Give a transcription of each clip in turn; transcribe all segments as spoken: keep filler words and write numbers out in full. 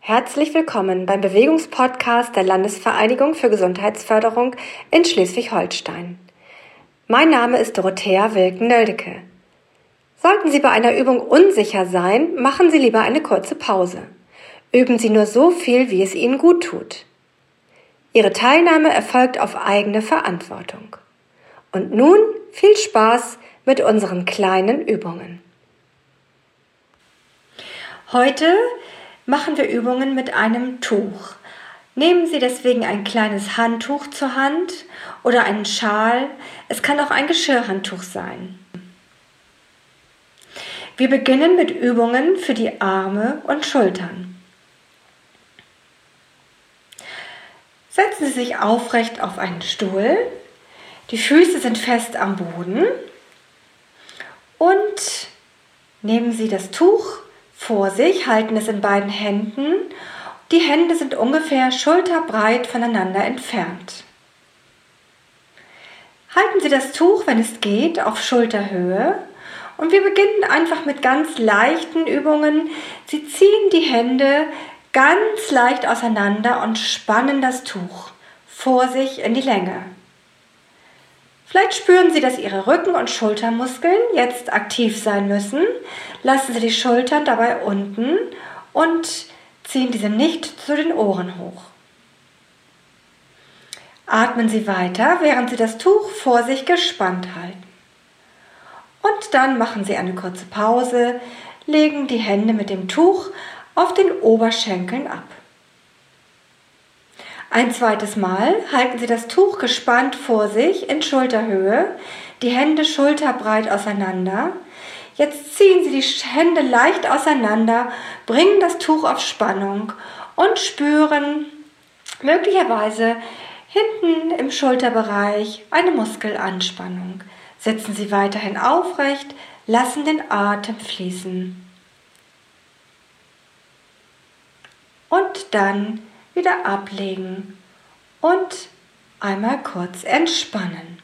Herzlich willkommen beim Bewegungspodcast der Landesvereinigung für Gesundheitsförderung in Schleswig-Holstein. Mein Name ist Dorothea Wilken-Nöldeke. Sollten Sie bei einer Übung unsicher sein, machen Sie lieber eine kurze Pause. Üben Sie nur so viel, wie es Ihnen gut tut. Ihre Teilnahme erfolgt auf eigene Verantwortung. Und nun viel Spaß mit unseren kleinen Übungen. Heute machen wir Übungen mit einem Tuch. Nehmen Sie deswegen ein kleines Handtuch zur Hand oder einen Schal. Es kann auch ein Geschirrhandtuch sein. Wir beginnen mit Übungen für die Arme und Schultern. Setzen Sie sich aufrecht auf einen Stuhl. Die Füße sind fest am Boden. Und nehmen Sie das Tuch vor sich, halten es in beiden Händen. Die Hände sind ungefähr schulterbreit voneinander entfernt. Halten Sie das Tuch, wenn es geht, auf Schulterhöhe. Und wir beginnen einfach mit ganz leichten Übungen. Sie ziehen die Hände ganz leicht auseinander und spannen das Tuch vor sich in die Länge. Vielleicht spüren Sie, dass Ihre Rücken- und Schultermuskeln jetzt aktiv sein müssen. Lassen Sie die Schultern dabei unten und ziehen diese nicht zu den Ohren hoch. Atmen Sie weiter, während Sie das Tuch vor sich gespannt halten. Und dann machen Sie eine kurze Pause, legen die Hände mit dem Tuch auf den Oberschenkeln ab. Ein zweites Mal halten Sie das Tuch gespannt vor sich in Schulterhöhe, die Hände schulterbreit auseinander. Jetzt ziehen Sie die Hände leicht auseinander, bringen das Tuch auf Spannung und spüren möglicherweise hinten im Schulterbereich eine Muskelanspannung. Sitzen Sie weiterhin aufrecht, lassen den Atem fließen. Und dann wieder ablegen und einmal kurz entspannen.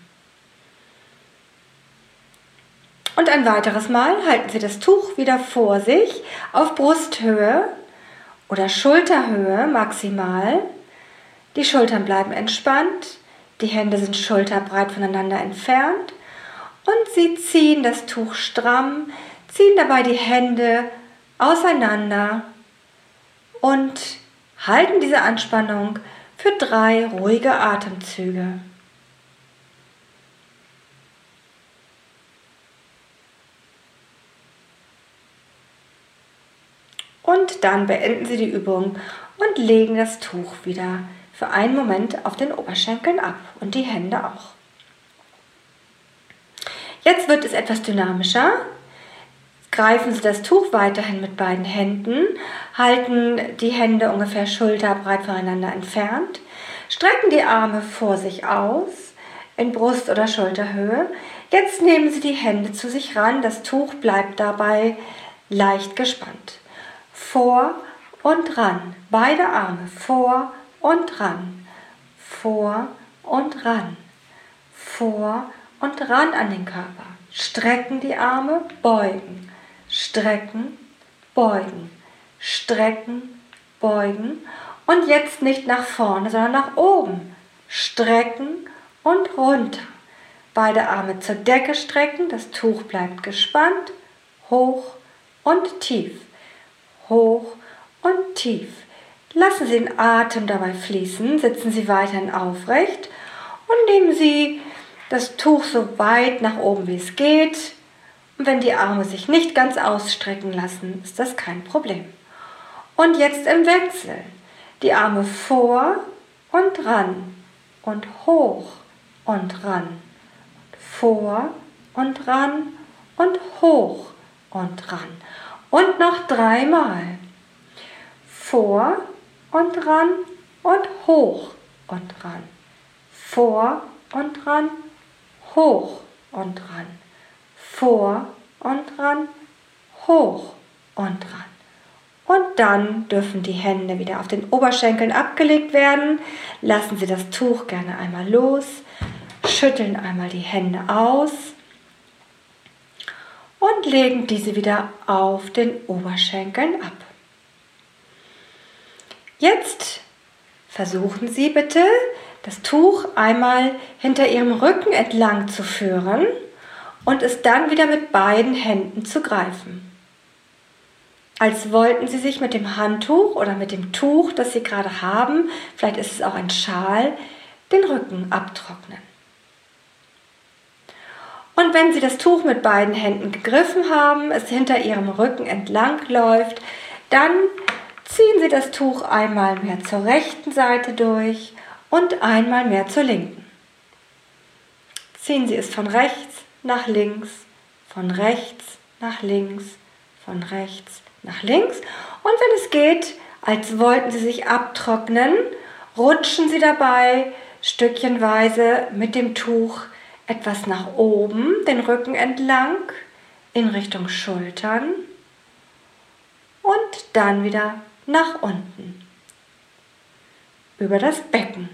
Und ein weiteres Mal halten Sie das Tuch wieder vor sich auf Brusthöhe oder Schulterhöhe maximal. Die Schultern bleiben entspannt, die Hände sind schulterbreit voneinander entfernt und Sie ziehen das Tuch stramm, ziehen dabei die Hände auseinander und halten diese Anspannung für drei ruhige Atemzüge. Und dann beenden Sie die Übung und legen das Tuch wieder für einen Moment auf den Oberschenkeln ab und die Hände auch. Jetzt wird es etwas dynamischer. Greifen Sie das Tuch weiterhin mit beiden Händen, halten die Hände ungefähr schulterbreit voneinander entfernt, strecken die Arme vor sich aus, in Brust- oder Schulterhöhe. Jetzt nehmen Sie die Hände zu sich ran, das Tuch bleibt dabei leicht gespannt. Vor und ran, beide Arme vor und ran, vor und ran, vor und ran an den Körper. Strecken die Arme, beugen. Strecken, beugen, strecken, beugen und jetzt nicht nach vorne, sondern nach oben. Strecken und runter. Beide Arme zur Decke strecken, das Tuch bleibt gespannt, hoch und tief, hoch und tief. Lassen Sie den Atem dabei fließen, sitzen Sie weiterhin aufrecht und nehmen Sie das Tuch so weit nach oben wie es geht. Und wenn die Arme sich nicht ganz ausstrecken lassen, ist das kein Problem. Und jetzt im Wechsel. Die Arme vor und ran und hoch und ran. Vor und ran und hoch und ran. Und noch dreimal. Vor und ran und hoch und ran. Vor und ran, hoch und ran. Vor und ran, hoch und ran. Und dann dürfen die Hände wieder auf den Oberschenkeln abgelegt werden. Lassen Sie das Tuch gerne einmal los. Schütteln einmal die Hände aus. Und legen diese wieder auf den Oberschenkeln ab. Jetzt versuchen Sie bitte, das Tuch einmal hinter Ihrem Rücken entlang zu führen und es dann wieder mit beiden Händen zu greifen. Als wollten Sie sich mit dem Handtuch oder mit dem Tuch, das Sie gerade haben, vielleicht ist es auch ein Schal, den Rücken abtrocknen. Und wenn Sie das Tuch mit beiden Händen gegriffen haben, es hinter Ihrem Rücken entlang läuft, dann ziehen Sie das Tuch einmal mehr zur rechten Seite durch und einmal mehr zur linken. Ziehen Sie es von rechts nach links, von rechts nach links, von rechts nach links. Und wenn es geht, als wollten Sie sich abtrocknen, rutschen Sie dabei stückchenweise mit dem Tuch etwas nach oben, den Rücken entlang, in Richtung Schultern und dann wieder nach unten, über das Becken.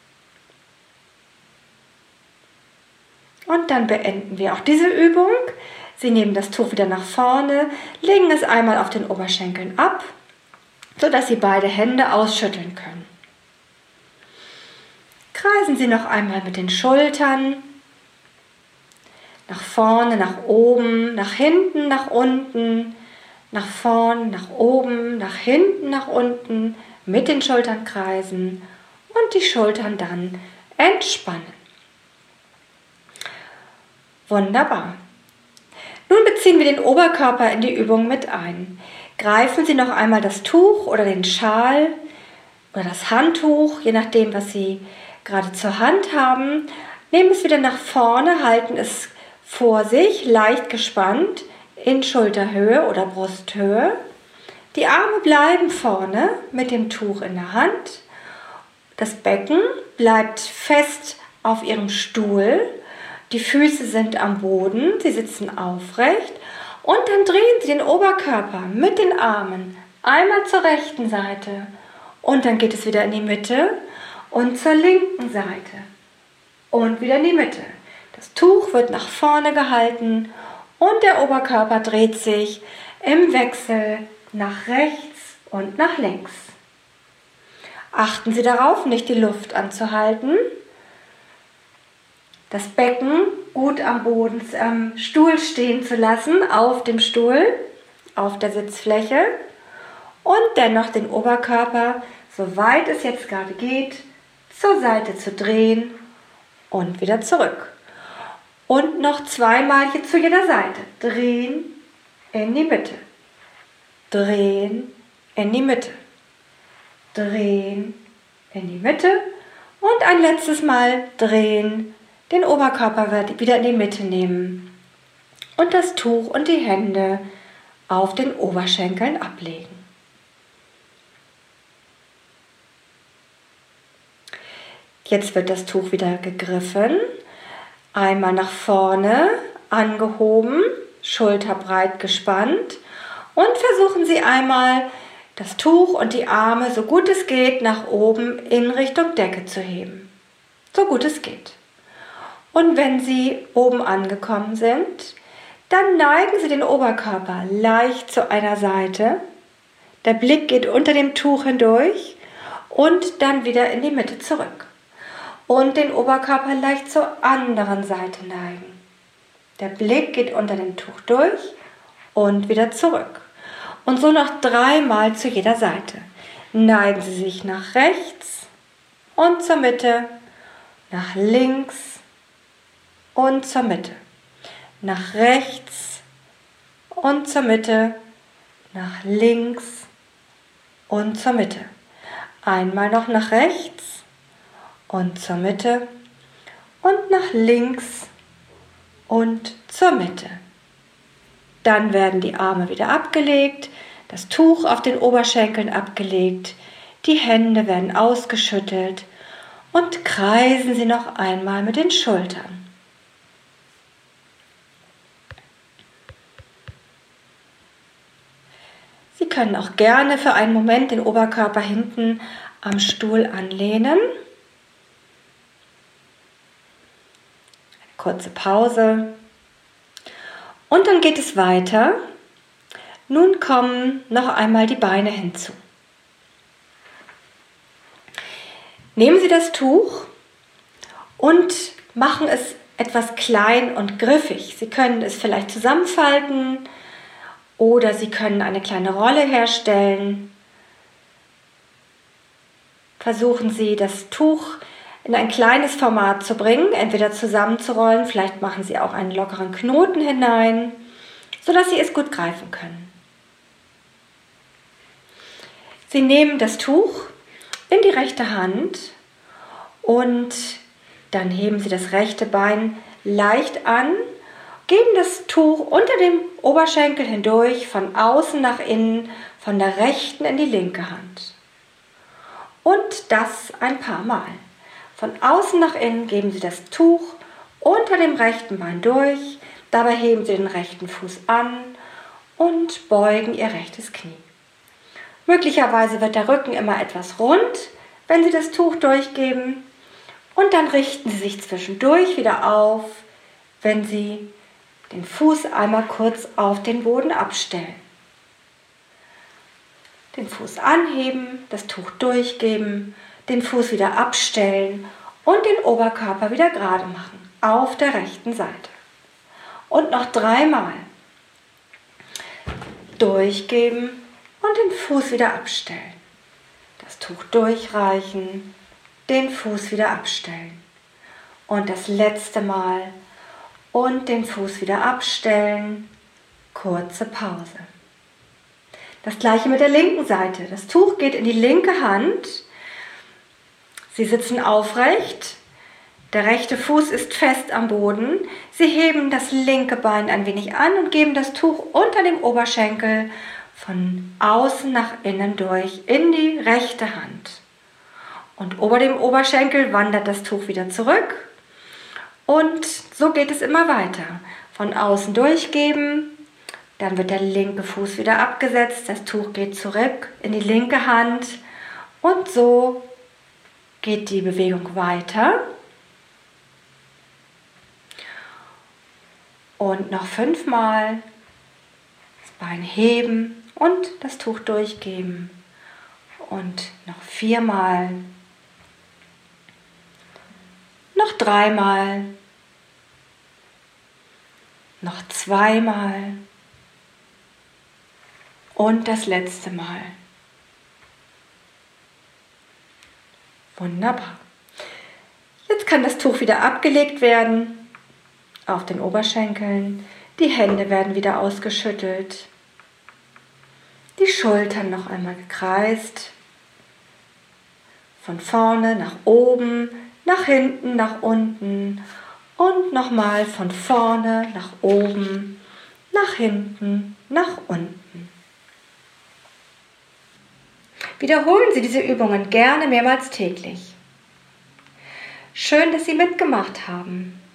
Und dann beenden wir auch diese Übung. Sie nehmen das Tuch wieder nach vorne, legen es einmal auf den Oberschenkeln ab, sodass Sie beide Hände ausschütteln können. Kreisen Sie noch einmal mit den Schultern, nach vorne, nach oben, nach hinten, nach unten, nach vorne, nach oben, nach hinten, nach unten, mit den Schultern kreisen und die Schultern dann entspannen. Wunderbar. Nun beziehen wir den Oberkörper in die Übung mit ein. Greifen Sie noch einmal das Tuch oder den Schal oder das Handtuch, je nachdem, was Sie gerade zur Hand haben. Nehmen es wieder nach vorne, halten es vor sich, leicht gespannt, in Schulterhöhe oder Brusthöhe. Die Arme bleiben vorne mit dem Tuch in der Hand. Das Becken bleibt fest auf Ihrem Stuhl. Die Füße sind am Boden, Sie sitzen aufrecht. Und dann drehen Sie den Oberkörper mit den Armen einmal zur rechten Seite. Und dann geht es wieder in die Mitte und zur linken Seite. Und wieder in die Mitte. Das Tuch wird nach vorne gehalten und der Oberkörper dreht sich im Wechsel nach rechts und nach links. Achten Sie darauf, nicht die Luft anzuhalten. Das Becken gut am Boden, am Stuhl stehen zu lassen, auf dem Stuhl, auf der Sitzfläche und dennoch den Oberkörper, soweit es jetzt gerade geht, zur Seite zu drehen und wieder zurück. Und noch zweimal hier zu jeder Seite. Drehen in die Mitte. Drehen in die Mitte. Drehen in die Mitte. Und ein letztes Mal drehen, den Oberkörper wieder in die Mitte nehmen. Und das Tuch und die Hände auf den Oberschenkeln ablegen. Jetzt wird das Tuch wieder gegriffen. Einmal nach vorne, angehoben, schulterbreit gespannt und versuchen Sie einmal das Tuch und die Arme so gut es geht nach oben in Richtung Decke zu heben. So gut es geht. Und wenn Sie oben angekommen sind, dann neigen Sie den Oberkörper leicht zu einer Seite. Der Blick geht unter dem Tuch hindurch und dann wieder in die Mitte zurück. Und den Oberkörper leicht zur anderen Seite neigen. Der Blick geht unter dem Tuch durch und wieder zurück. Und so noch dreimal zu jeder Seite. Neigen Sie sich nach rechts und zur Mitte, nach links und zur Mitte, nach rechts und zur Mitte, nach links und zur Mitte. Einmal noch nach rechts und zur Mitte und nach links und zur Mitte. Dann werden die Arme wieder abgelegt, das Tuch auf den Oberschenkeln abgelegt, die Hände werden ausgeschüttelt und kreisen Sie noch einmal mit den Schultern. Sie können auch gerne für einen Moment den Oberkörper hinten am Stuhl anlehnen. Kurze Pause und dann geht es weiter. Nun kommen noch einmal die Beine hinzu. Nehmen Sie das Tuch und machen es etwas klein und griffig. Sie können es vielleicht zusammenfalten oder Sie können eine kleine Rolle herstellen. Versuchen Sie, das Tuch in ein kleines Format zu bringen, entweder zusammenzurollen, vielleicht machen Sie auch einen lockeren Knoten hinein, sodass Sie es gut greifen können. Sie nehmen das Tuch in die rechte Hand und dann heben Sie das rechte Bein leicht an, geben das Tuch unter dem Oberschenkel hindurch, von außen nach innen, von der rechten in die linke Hand. Und das ein paar Mal. Von außen nach innen geben Sie das Tuch unter dem rechten Bein durch, dabei heben Sie den rechten Fuß an und beugen Ihr rechtes Knie. Möglicherweise wird der Rücken immer etwas rund, wenn Sie das Tuch durchgeben, und dann richten Sie sich zwischendurch wieder auf, wenn Sie den Fuß einmal kurz auf den Boden abstellen. Den Fuß anheben, das Tuch durchgeben, den Fuß wieder abstellen und den Oberkörper wieder gerade machen, auf der rechten Seite. Und noch dreimal. Durchgeben und den Fuß wieder abstellen. Das Tuch durchreichen, den Fuß wieder abstellen. Und das letzte Mal und den Fuß wieder abstellen. Kurze Pause. Das gleiche mit der linken Seite. Das Tuch geht in die linke Hand. Sie sitzen aufrecht. Der rechte Fuß ist fest am Boden. Sie heben das linke Bein ein wenig an und geben das Tuch unter dem Oberschenkel von außen nach innen durch in die rechte Hand. Und ober dem Oberschenkel wandert das Tuch wieder zurück. Und so geht es immer weiter. Von außen durchgeben, dann wird der linke Fuß wieder abgesetzt, das Tuch geht zurück in die linke Hand und so geht die Bewegung weiter. Und noch fünfmal das Bein heben und das Tuch durchgeben und noch viermal, noch dreimal, noch zweimal und das letzte Mal. Wunderbar. Jetzt kann das Tuch wieder abgelegt werden auf den Oberschenkeln. Die Hände werden wieder ausgeschüttelt. Die Schultern noch einmal gekreist. Von vorne nach oben, nach hinten, nach unten und nochmal von vorne nach oben, nach hinten, nach unten. Wiederholen Sie diese Übungen gerne mehrmals täglich. Schön, dass Sie mitgemacht haben.